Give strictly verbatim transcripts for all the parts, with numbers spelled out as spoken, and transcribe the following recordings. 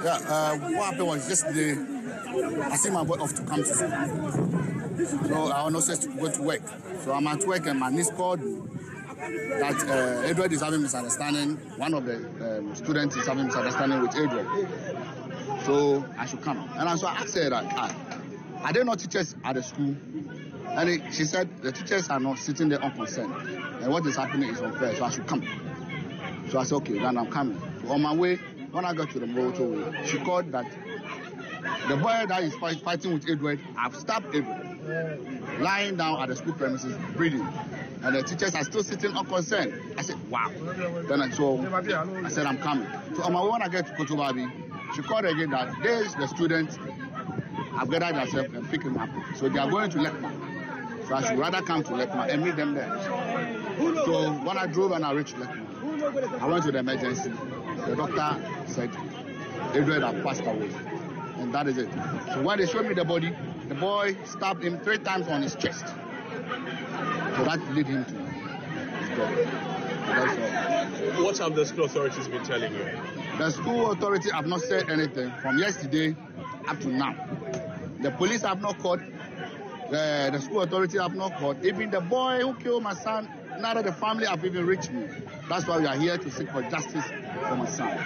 Yeah, uh, what happened was yesterday, I see my boy off to come to school. So I was not to go to work. So I'm at work and my niece called me that uh, Edward is having misunderstanding. One of the um, students is having misunderstanding with Edward. So I should come. And so I asked her that, ah, are there no teachers at the school? And it, she said the teachers are not sitting there unconcerned. And what is happening is unfair, so I should come. So I said, okay, then I'm coming. So on my way, when I got to the motorway, she called that the boy that is fight, fighting with Edward, I've stopped Edward, lying down at the school premises, breathing. And the teachers are still sitting unconcerned. I said, wow. Then I, so I said, I'm coming. So on my way, when I get to Kotobabi, she called again that there's the students have gathered themselves and picked him up. So they are going to Lekma. So I should rather come to Lekma and meet them there. So when I drove and I reached Lekma, I went to the emergency. The doctor said Edward had passed away. And that is it. So when they showed me the body, the boy stabbed him three times on his chest. So that led him to his death. What have the school authorities been telling you? The school authority have not said anything from yesterday up to now. The police have not caught. The, the school authority have not caught. Even the boy who killed my son, neither the family have even reached me. That's why we are here to seek for justice for my son.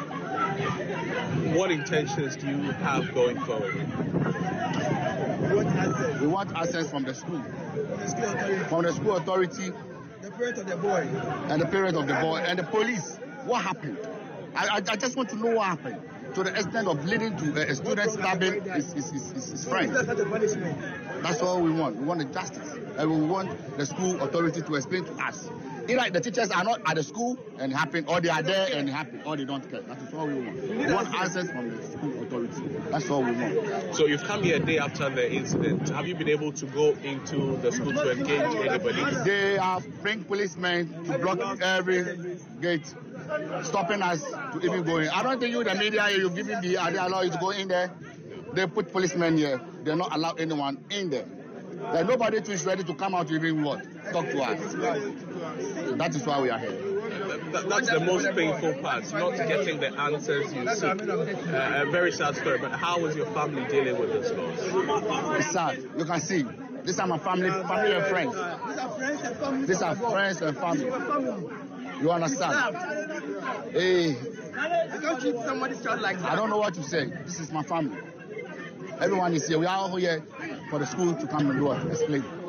What intentions do you have going forward? We want access. We want access from the school. From the school authority. The parent of the boy. And the parent of the boy. And the police. What happened? I, I, I just want to know what happened. To the extent of leading to a, a student stabbing his, his, his, his, his friend. That's all we want. We want the justice. And we want the school authority to explain to us. Either the teachers are not at the school and it happened, or they are there and it happened, or they don't care. That is all we want. We want answers from the school authority. That's all we want. So you've come here a day after the incident. Have you been able to go into the school to engage anybody? They have bring policemen to block every gate, stopping us to even go in. I don't think you, the media, you giving the, are they allow you to go in there? They put policemen here. They not allow anyone in there. There's nobody who is ready to come out to even what? Talk to us. So that is why we are here. That, that's the most painful part, not getting the answers you seek. Uh, a very sad story, but how is your family dealing with this loss? It's sad. You can see. These are my family, family and friends. These are friends and family. These are friends and family. You understand? Hey. You can't treat somebody's child like that. I don't know what to say. This is my family. Everyone is here. We are all here for the school to come and do it. Explain.